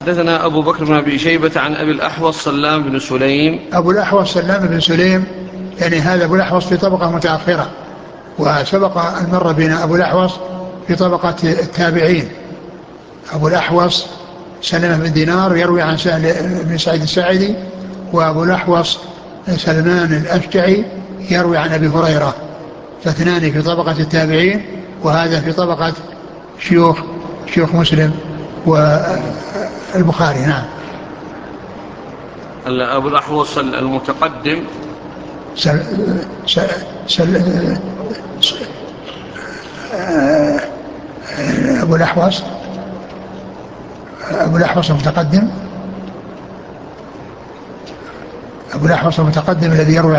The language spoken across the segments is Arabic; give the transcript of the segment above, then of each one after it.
حدثنا أبو بكر بن أبي شيبة عن أبي الأحوص سلام بن سليم. أبو الأحوص سلام بن سليم، يعني هذا أبو الأحوص في طبقة متأخرة، وسبق أن مر بنا أبو الأحوص في طبقة التابعين. أبو الأحوص سلمة بن دينار يروي عن سهل بن سعيد الساعدي، وأبو الأحوص سلمان الأشجعي يروي عن أبي هريرة، فاثنان في طبقة التابعين، وهذا في طبقة شيوخ مسلم والبخاري. نعم. أبو الأحوص المتقدم سل سل سل أبو الأحوص المتقدم، أبو الأحوص المتقدم الذي يروي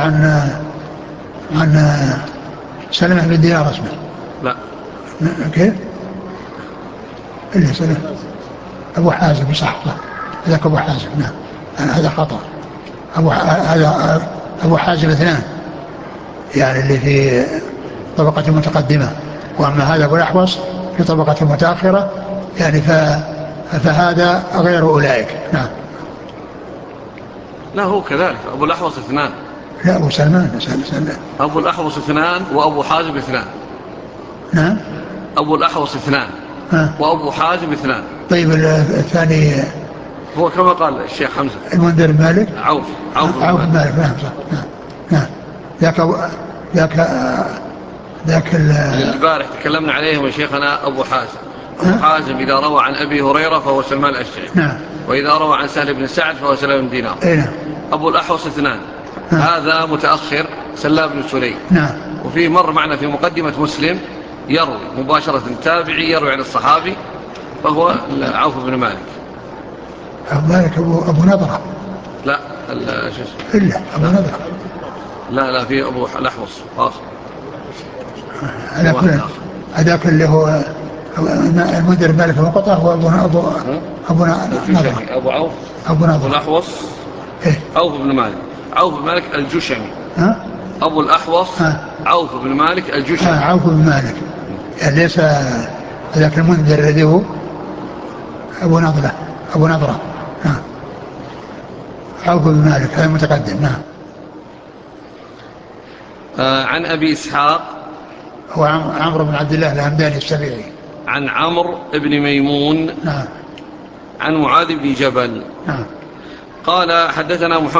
عن سلمة بن دينار اسمه. لا كيف؟ اللي سلمة أبو حازم، صح، هذاك أبو حازم. نعم، هذا خطأ. هذا أبو حازم اثنان، يعني اللي في طبقة متقدمة، وأما هذا أبو الأحوص في طبقة متأخرة، يعني فهذا غير أولئك. نعم. لا هو كذلك، أبو الأحوص اثنان. لا، أبو سلمان. أبو الأحوص اثنان وأبو حازم اثنان. نعم. أبو الأحوص اثنان وأبو حازم اثنان. طيب الثاني هو كما قال الشيخ حمزة المنذر مالك، عوف بن مالك. نعم صح. نعم. ذاك البارح تكلمنا عليهم يا شيخنا. أبو حازم إذا روى عن أبي هريرة فهو سلمان الأشجعي. نعم. وإذا روى عن سهل بن سعد فهو سلام بن دينار. نعم. أبو الأحوص اثنان. هذا متأخر سلام بن سليم. نعم. وفي مر معنا في مقدمة مسلم يروي مباشرة تابعي يروي عن الصحابي، فهو عوف بن مالك. أبو نضرة. لا إلا أبو نضرة. لا في أبو الأحوص خاص. هذاك اللي هو المنذر مالك المقطع هو أبو نضرة. أبو عوف أبو نضرة. أبو الأحوص إيه؟ عوف بن مالك. عوف بن مالك الجشمي. أبو الأحوص عوف بن مالك الجشمي. عوف بن مالك، يعني ليس ذاك المنذر الذي هو أبو نضرة. عوف بن مالك هذا متقدم. نعم. عن أبي إسحاق هو عمرو بن عبد الله الهمداني السبيعي. عن عمرو بن ميمون. نعم. عن معاذ بن جبل. نعم. قال حدثنا محمد